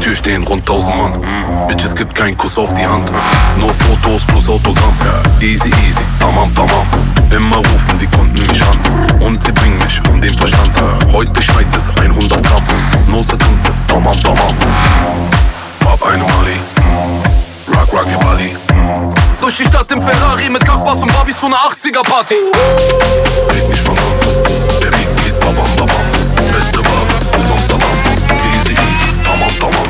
Tür stehen rund 1000 Mann. Bitches gibt keinen Kuss auf die Hand. Nur Fotos plus Autogramm. Easy, easy, tamam, tamam. Immer rufen die Kunden mich an. Und sie bringen mich um den Verstand. Heute schneit es 100 Gramm. Nur Sekunde, tamam, tamam. Pop eine Mali. Rock, rock your body. Durch die Stadt im Ferrari mit Kachbass und Barbies zu einer 80er-Party. Red nicht von Hand. Der Beat geht babam, babam. Beste Ware, aus Amsterdam. Easy, easy, tamam, tamam.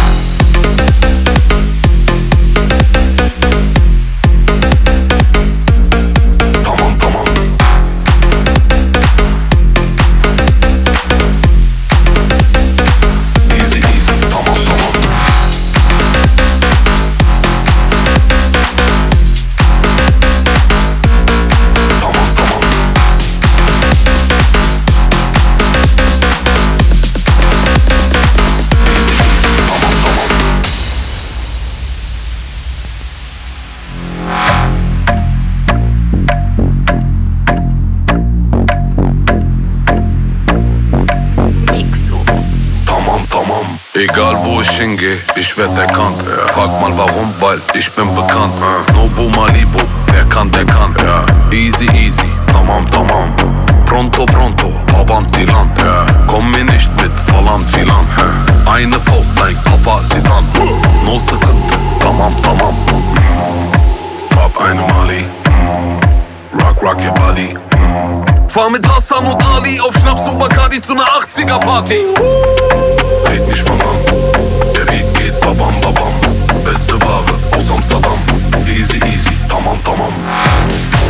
Tamam, tamam. Easy, easy, tamam, tamam. Tamam, tamam. Egal wo ich hingehe, ich werd erkannt. Frag mal warum, weil ich bin bekannt. Nobu Malibu, wer kann, der kann. Easy, easy, tamam, tamam. Pronto, pronto, avanti land. Komm mir nicht mit Falan filan. Eine Faust, nein, Kaffa, Zidane. No Sekunde, tamam, tamam. Pop eine Mali. Rock, rock your body. Fahr mit Hassan und Ali auf Schnaps und Bacardi zu einer 80er-Party. Red nicht von an, der Beat geht babam, babam. Beste Ware aus Amsterdam. Easy, easy, tamam, tamam.